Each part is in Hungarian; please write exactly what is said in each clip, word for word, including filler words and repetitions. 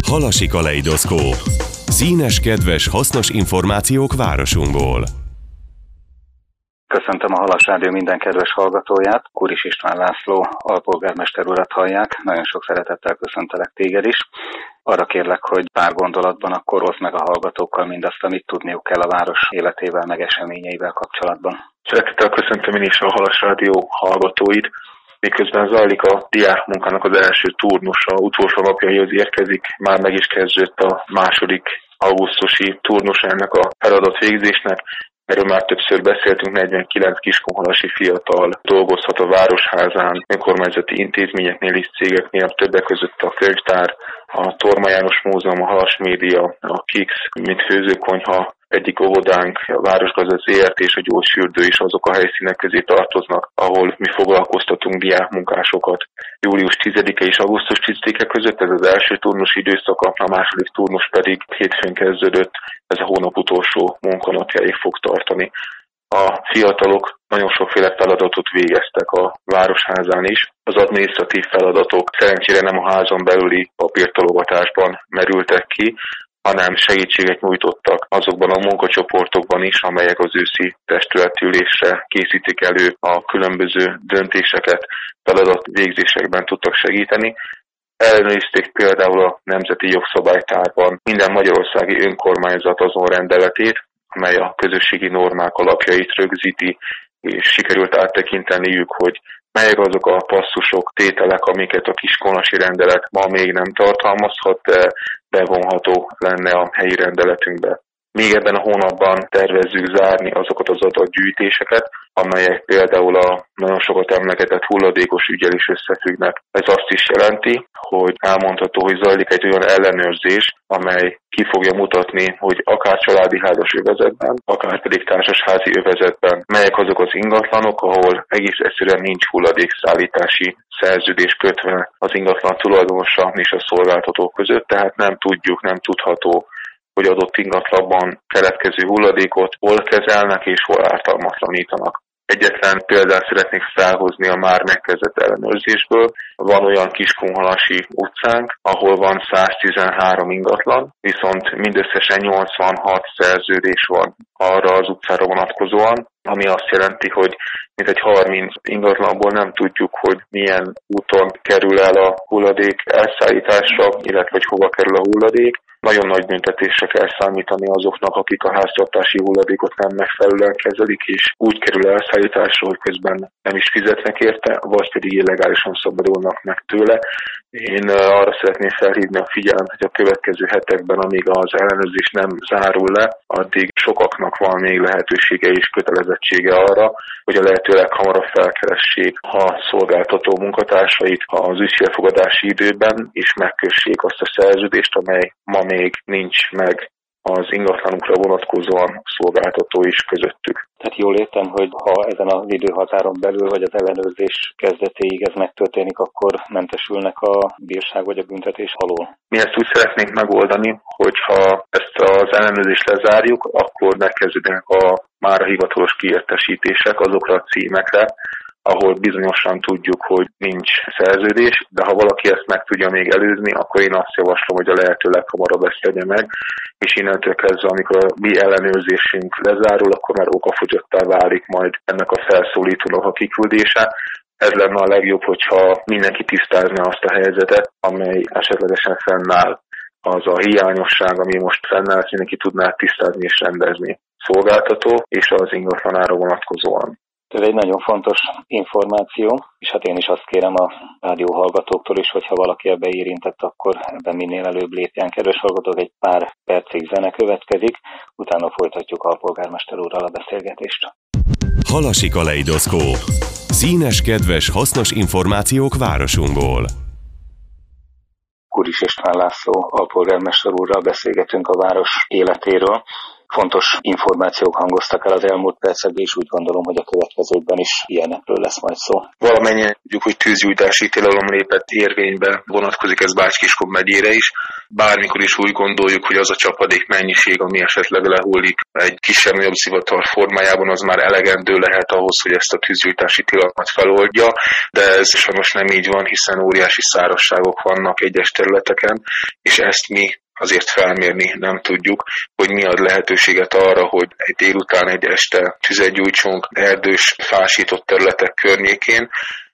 Halasi kaleidoszkóp. Színes, kedves, hasznos információk városunkból. Köszöntöm a Halas Rádió minden kedves hallgatóját. Kuris István László alpolgármester urat hallják. Nagyon sok szeretettel köszöntelek téged is. Arra kérlek, hogy pár gondolatban akkor oszd meg a hallgatókkal mindazt, amit tudniuk kell a város életével, meg eseményeivel kapcsolatban. Szeretettel köszöntöm én is a Halas Rádió hallgatóit. Miközben zajlik a diákmunkának az első turnusa, utolsó napjaihoz érkezik, már meg is kezdődött a második augusztusi turnusa ennek a feladatvégzésnek. Erről már többször beszéltünk, negyvenkilenc kiskunhalasi fiatal dolgozhat a Városházán, önkormányzati intézményeknél is, cégeknél, többek között a könyvtár, a Torma János Múzeum, a Halas Média, a Kix, mint főzőkonyha, egyik óvodánk, a Városgazda zé er té és a gyógyfürdő is azok a helyszínek közé tartoznak, ahol mi foglalkoztatunk diákmunkásokat. július tizedike és augusztus tizedike között ez az első turnus időszaka, a második turnus pedig hétfőn kezdődött, ez a hónap utolsó munkanapjáig fog tartani. A fiatalok nagyon sokféle feladatot végeztek a Városházán is. Az adminisztratív feladatok szerencsére nem a házon belüli papírtologatásban merültek ki, hanem segítséget nyújtottak azokban a munkacsoportokban is, amelyek az őszi testületülésre készítik elő a különböző döntéseket, feladatvégzésekben tudtak segíteni. Ellenőrizték például a Nemzeti Jogszabálytárban minden magyarországi önkormányzat azon rendeletét, amely a közösségi normák alapjait rögzíti, és sikerült áttekinteniük, hogy melyek azok a passzusok, tételek, amiket a kiskunhalasi rendelet ma még nem tartalmazhat, de bevonható lenne a helyi rendeletünkbe. Még ebben a hónapban tervezzük zárni azokat az adatgyűjtéseket, amelyek például a nagyon sokat emlegetett hulladékos üggyel is összefüggnek. Ez azt is jelenti, hogy elmondható, hogy zajlik egy olyan ellenőrzés, amely ki fogja mutatni, hogy akár családi házas övezetben, akár pedig társasházi övezetben, melyek azok az ingatlanok, ahol egész egyszerűen nincs hulladékszállítási szerződés kötve az ingatlan tulajdonosa és a szolgáltató között, tehát nem tudjuk, nem tudható, hogy adott ingatlanban keletkező hulladékot hol kezelnek és hol ártalmatlanítanak. Egyetlen példát szeretnék felhozni a már megkezdett ellenőrzésből. Van olyan kiskunhalasi utcánk, ahol van száztizenhárom ingatlan, viszont mindösszesen nyolcvanhat szerződés van arra az utcára vonatkozóan, ami azt jelenti, hogy mintegy harminc ingatlanból nem tudjuk, hogy milyen úton kerül el a hulladék elszállításra, illetve hogy hova kerül a hulladék. Nagyon nagy büntetésre kell számítani azoknak, akik a háztartási hulladékot nem megfelelően kezelik, és úgy kerül elszállításra, hogy közben nem is fizetnek érte, vagy pedig illegálisan szabadulnak meg tőle. Én arra szeretném felhívni a figyelmet, hogy a következő hetekben, amíg az ellenőrzés nem zárul le, addig sokaknak van még lehetősége és kötelezettsége arra, hogy a lehető leghamarabb felkeressék a szolgáltató munkatársait az ügyfélfogadási időben, és megkössék azt a szerződést, amely ma még nincs meg az ingatlanukra vonatkozóan szolgáltató is közöttük. Tehát jól értem, hogy ha ezen az időhatáron belül, vagy az ellenőrzés kezdetéig ez megtörténik, akkor mentesülnek a bírság vagy a büntetés alól? Mi ezt úgy szeretnénk megoldani, hogyha ezt az ellenőrzést lezárjuk, akkor megkezdődnek a már a hivatalos kiértesítések azokra a címekre, ahol bizonyosan tudjuk, hogy nincs szerződés, de ha valaki ezt meg tudja még előzni, akkor én azt javaslom, hogy a lehető leghamarabb ezt tegye meg, és innentől kezdve, amikor a mi ellenőrzésünk lezárul, akkor már okafogyottá válik majd ennek a felszólítónak a kiküldése. Ez lenne a legjobb, hogyha mindenki tisztázna azt a helyzetet, amely esetlegesen fennáll. Az a hiányosság, ami most fennáll, ezt mindenki tudná tisztázni és rendezni. Szolgáltató és az ingatlanára vonatkozóan. Ez egy nagyon fontos információ, és hát én is azt kérem a rádió hallgatóktól is, hogyha valaki ebbe érintett, akkor ebben minél előbb lépjen. Kedves hallgatók, egy pár percig zene következik, utána folytatjuk a polgármester úrral a beszélgetést. Halasi kaleidoszkóp. Színes, kedves, hasznos információk városunkból. Kuris István László alpolgármester úrral beszélgetünk a város életéről. Fontos információk hangoztak el az elmúlt percekben, és úgy gondolom, hogy a következőkben is ilyenekről lesz majd szó. Valamennyien tudjuk, hogy tűzgyújtási tilalom lépett érvénybe, vonatkozik ez Bács-Kiskun megyére is. bármikor is úgy gondoljuk, hogy az a csapadék mennyiség, ami esetleg lehullik egy kisebb-nagyobb zivatar formájában, az már elegendő lehet ahhoz, hogy ezt a tűzgyújtási tilalmat feloldja, de ez sajnos nem így van, hiszen óriási szárazságok vannak egyes területeken, és ezt mi azért felmérni nem tudjuk, hogy mi ad lehetőséget arra, hogy egy délután, egy este tüzet gyújtsunk erdős, fásított területek környékén.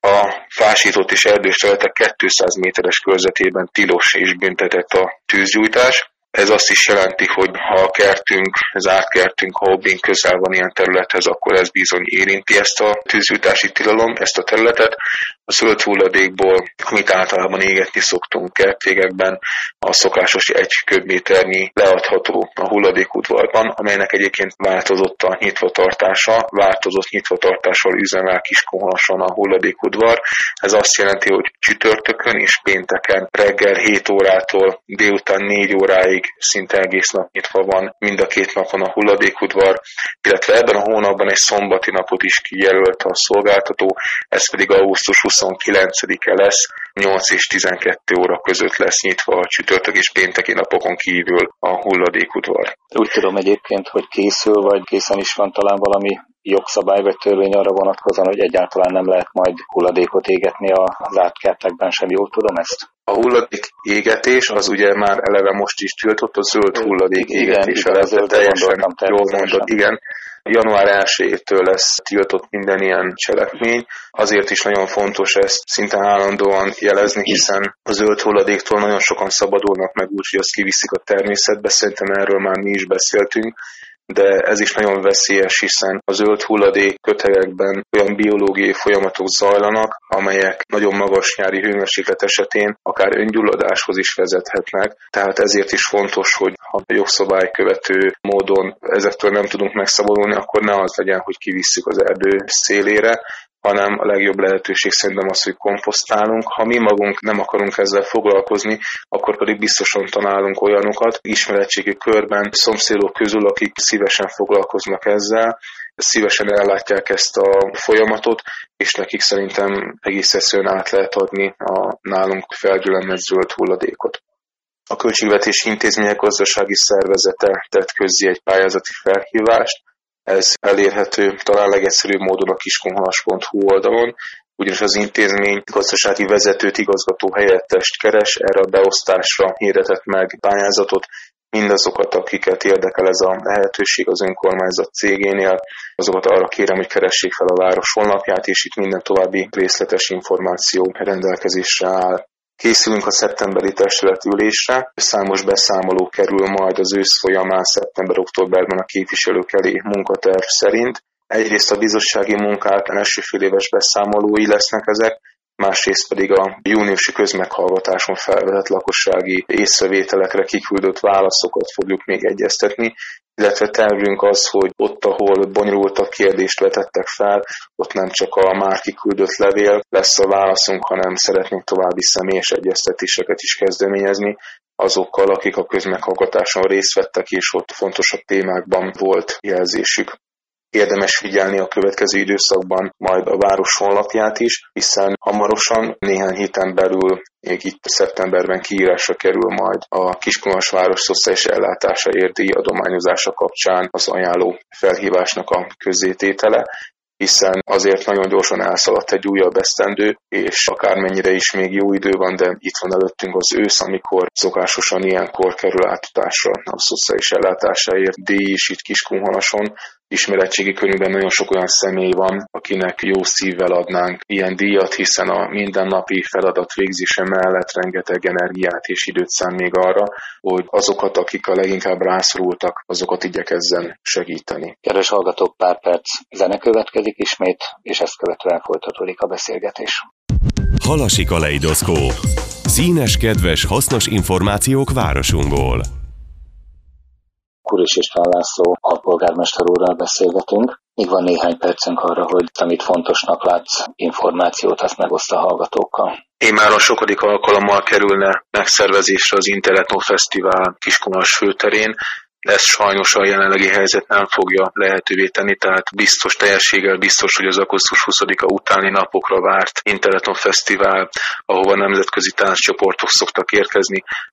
A fásított és erdős területek kétszáz méteres körzetében tilos és büntetett a tűzgyújtás. Ez azt is jelenti, hogy ha a kertünk, zárt kertünk, ha hobbink közel van ilyen területhez, akkor ez bizony érinti ezt a tűzgyújtási tilalom, ezt a területet. A zöld hulladékból, amit általában égetni szoktunk kertvégekben, a szokásos egy köbméternyi leadható a hulladékudvarban, amelynek egyébként változott a nyitvatartása, változott nyitvatartással üzemel Kiskunhalason a hulladékudvar. Ez azt jelenti, hogy csütörtökön és pénteken reggel hét órától délután négy óráig szinte egész nap nyitva van mind a két napon a hulladékudvar, illetve ebben a hónapban egy szombati napot is kijelölt a szolgáltató, ez pedig augusztus huszonkilencedike lesz, nyolc és tizenkettő óra között lesz nyitva a csütörtök és pénteki napokon kívül a hulladékudvar. Úgy tudom egyébként, hogy készül, vagy készen is van talán valami jogszabály vagy törvény arra vonatkozóan, hogy egyáltalán nem lehet majd hulladékot égetni az átkertekben sem, jól tudom ezt? A hulladék égetés az ugye már eleve most is tiltott, a zöld hulladék égetés eleve teljesen jól mondod, igen. január elsejétől lesz tiltott minden ilyen cselekmény. Azért is nagyon fontos ezt szinte állandóan jelezni, hiszen a zöld hulladéktól nagyon sokan szabadulnak meg úgy, hogy azt kiviszik a természetbe. Szerintem erről már mi is beszéltünk, de ez is nagyon veszélyes, hiszen a zöld hulladék kötegekben olyan biológiai folyamatok zajlanak, amelyek nagyon magas nyári hőmérséklet esetén akár öngyulladáshoz is vezethetnek. Tehát ezért is fontos, hogy ha a jogszabály követő módon ezektől nem tudunk megszabadulni, akkor ne az legyen, hogy kivisszük az erdő szélére, hanem a legjobb lehetőség szerintem az, hogy komposztálunk. Ha mi magunk nem akarunk ezzel foglalkozni, akkor pedig biztosan találunk olyanokat ismeretségi körben, szomszédok közül, akik szívesen foglalkoznak ezzel, szívesen ellátják ezt a folyamatot, és nekik szerintem egész egyszerűen át lehet adni a nálunk felgyülemlett zöld hulladékot. A Költségvetési Intézmények Gazdasági Szervezete tett közzé egy pályázati felhívást. Ez elérhető talán legegyszerűbb módon a kiskunhalas pont hu oldalon, ugyanis az intézmény gazdasági vezetőt, igazgató helyettest keres, erre a beosztásra hirdetett meg pályázatot. Mindazokat, akiket érdekel ez a lehetőség az önkormányzat cégénél, azokat arra kérem, hogy keressék fel a város honlapját, és itt minden további részletes információ rendelkezésre áll. Készülünk a szeptemberi testületi ülésre, számos beszámoló kerül majd az ősz folyamán szeptember-októberben a képviselők elé munkaterv szerint. Egyrészt a bizottsági munkák első fél éves beszámolói lesznek ezek, másrészt pedig a júniusi közmeghallgatáson felvetett lakossági észrevételekre kiküldött válaszokat fogjuk még egyeztetni, illetve tervünk az, hogy ott, ahol bonyolultabb kérdést vetettek fel, ott nem csak a már kiküldött levél lesz a válaszunk, hanem szeretnénk további személyes egyeztetéseket is kezdeményezni azokkal, akik a közmeghallgatáson részt vettek, és ott fontosabb témákban volt jelzésük. Érdemes figyelni a következő időszakban majd a város honlapját is, hiszen hamarosan, néhány héten belül, még itt szeptemberben kiírásra kerül majd a Kiskunhalas város szociális ellátásáért díj adományozása kapcsán az ajánló felhívásnak a közzététele, hiszen azért nagyon gyorsan elszaladt egy újabb esztendő, és akármennyire is még jó idő van, de itt van előttünk az ősz, amikor szokásosan ilyenkor kerül átadásra a szociális ellátásáért díj is itt Kiskunhalason. Ismeretségi körünkben nagyon sok olyan személy van, akinek jó szívvel adnánk ilyen díjat, hiszen a mindennapi feladat végzése mellett rengeteg energiát és időt szán még arra, hogy azokat, akik a leginkább rászorultak, azokat igyekezzen segíteni. Kedves hallgatók, pár perc zene következik ismét, és ezt követően folytatódik a beszélgetés. Halasi kaleidoszkóp. Színes, kedves, hasznos információk városunkból. Kuris István László alpolgármester úrral beszélgetünk. Még van néhány percünk arra, hogy amit fontosnak látsz, információt azt megoszt a hallgatókkal. Én már a sokadik alkalommal kerülne megszervezésre az Interetno Fesztivál Kiskunhalas főterén. Ezt sajnos a jelenlegi helyzet nem fogja lehetővé tenni, tehát biztos teljességgel biztos, hogy az augusztus huszadika utáni napokra várt Interetno Fesztivál, ahova nemzetközi tánccsoportok szoktak érkezni,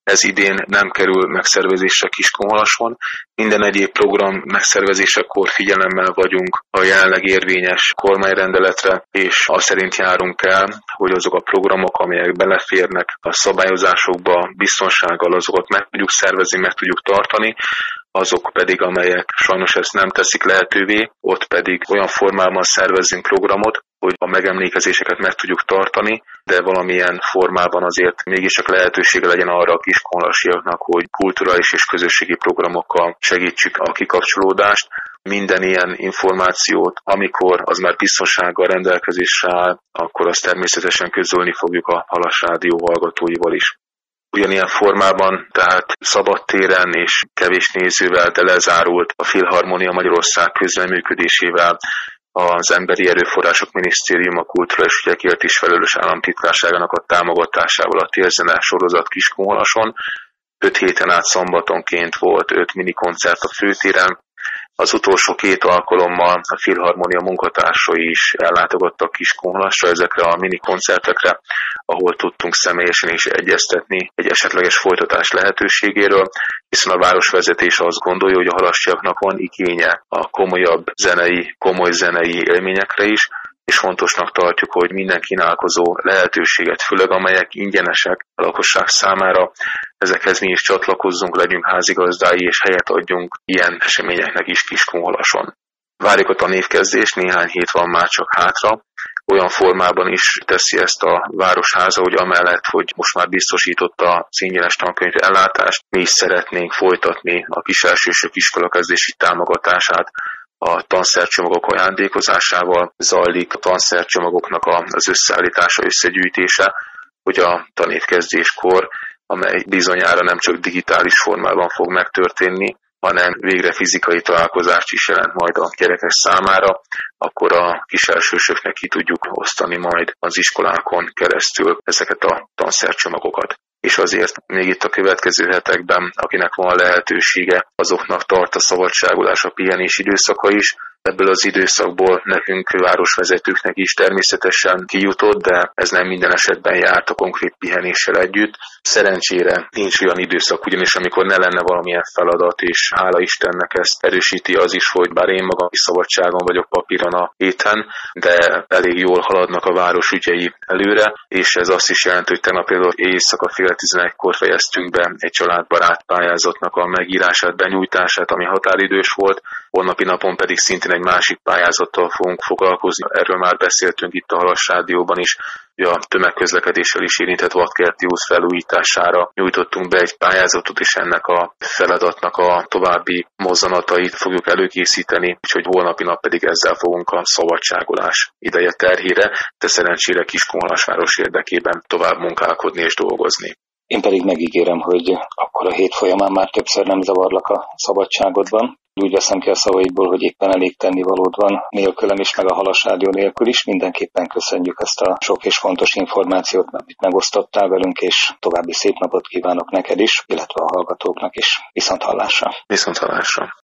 Ez idén nem kerül megszervezésre Kiskunhalason. Minden egyéb program megszervezésekor figyelemmel vagyunk a jelenleg érvényes kormányrendeletre, és azt szerint járunk el, hogy azok a programok, amelyek beleférnek a szabályozásokba, biztonsággal azokat meg tudjuk szervezni, meg tudjuk tartani, azok pedig, amelyek sajnos ezt nem teszik lehetővé, ott pedig olyan formában szervezzünk programot, hogy a megemlékezéseket meg tudjuk tartani, de valamilyen formában azért mégiscsak lehetősége legyen arra a kiskunhalasiaknak, hogy kulturális és közösségi programokkal segítsük a kikapcsolódást. Minden ilyen információt, amikor az már biztonsággal rendelkezésre áll, akkor azt természetesen közölni fogjuk a Halas Rádió hallgatóival is. Ugyanilyen formában, tehát szabadtéren és kevés nézővel, de lezárult a Filharmonia Magyarország közreműködésével, az Emberi Erőforrások Minisztériuma kulturális ügyekért is felelős államtitkárságának a támogatásával a Térzene sorozat Kiskunhalason. Öt héten át szombatonként volt öt minikoncert a főtéren. Az utolsó két alkalommal a Filharmonia munkatársai is ellátogattak Kiskunhalasra ezekre a minikoncertekre, ahol tudtunk személyesen is egyeztetni egy esetleges folytatás lehetőségéről, hiszen a városvezetés azt gondolja, hogy a halasiaknak van igénye a komolyabb zenei, komoly zenei élményekre is, és fontosnak tartjuk, hogy minden kínálkozó lehetőséget, főleg amelyek ingyenesek a lakosság számára, ezekhez mi is csatlakozzunk, legyünk házigazdái, és helyet adjunk ilyen eseményeknek is Kiskunhalason. Várjuk a tanévkezdést, néhány hét van már csak hátra. Olyan formában is teszi ezt a Városháza, hogy amellett, hogy most már biztosította az ingyenes tankönyv ellátást, mi is szeretnénk folytatni a kiselsősök iskolakezdési támogatását, a tanszercsomagok ajándékozásával. Zajlik a tanszercsomagoknak az összeállítása, összegyűjtése, hogy a tanévkezdéskor, amely bizonyára nem csak digitális formában fog megtörténni, hanem végre fizikai találkozást is jelent majd a gyerekek számára, akkor a kiselsősöknek ki tudjuk osztani majd az iskolákon keresztül ezeket a tanszercsomagokat. És azért még itt a következő hetekben, akinek van lehetősége, azoknak tart a szabadságolás, a pihenés időszaka is. Ebből az időszakból nekünk városvezetőknek is természetesen kijutott, de ez nem minden esetben járt a konkrét pihenéssel együtt. Szerencsére nincs olyan időszak, ugyanis amikor ne lenne valamilyen feladat, és hála Istennek ezt erősíti az is, hogy bár én magam is szabadságon vagyok papíron a héten, de elég jól haladnak a város ügyei előre, és ez azt is jelenti, hogy tegnap például éjszaka fél tizenegykor fejeztünk be egy családbarát pályázatnak a megírását, benyújtását, ami határidős volt, holnapi napon pedig szintén egy másik pályázattal fogunk foglalkozni. Erről már beszéltünk itt a Halas Rádióban is, hogy a tömegközlekedéssel is érintett Vadkerti út felújítására nyújtottunk be egy pályázatot, és ennek a feladatnak a további mozzanatait fogjuk előkészíteni, úgyhogy holnapi nap pedig ezzel fogunk a szabadságolás ideje terhére, de szerencsére Kiskunhalasváros érdekében tovább munkálkodni és dolgozni. Én pedig megígérem, hogy akkor a hét folyamán már többször nem zavarlak a szabadságodban. Úgy veszem ki a szavaidból, hogy éppen elég tennivalód van nélkülem is, meg a Halas Rádió nélkül is. Mindenképpen köszönjük ezt a sok és fontos információt, amit megosztottál velünk, és további szép napot kívánok neked is, illetve a hallgatóknak is. Viszont hallásra! Viszont hallásra!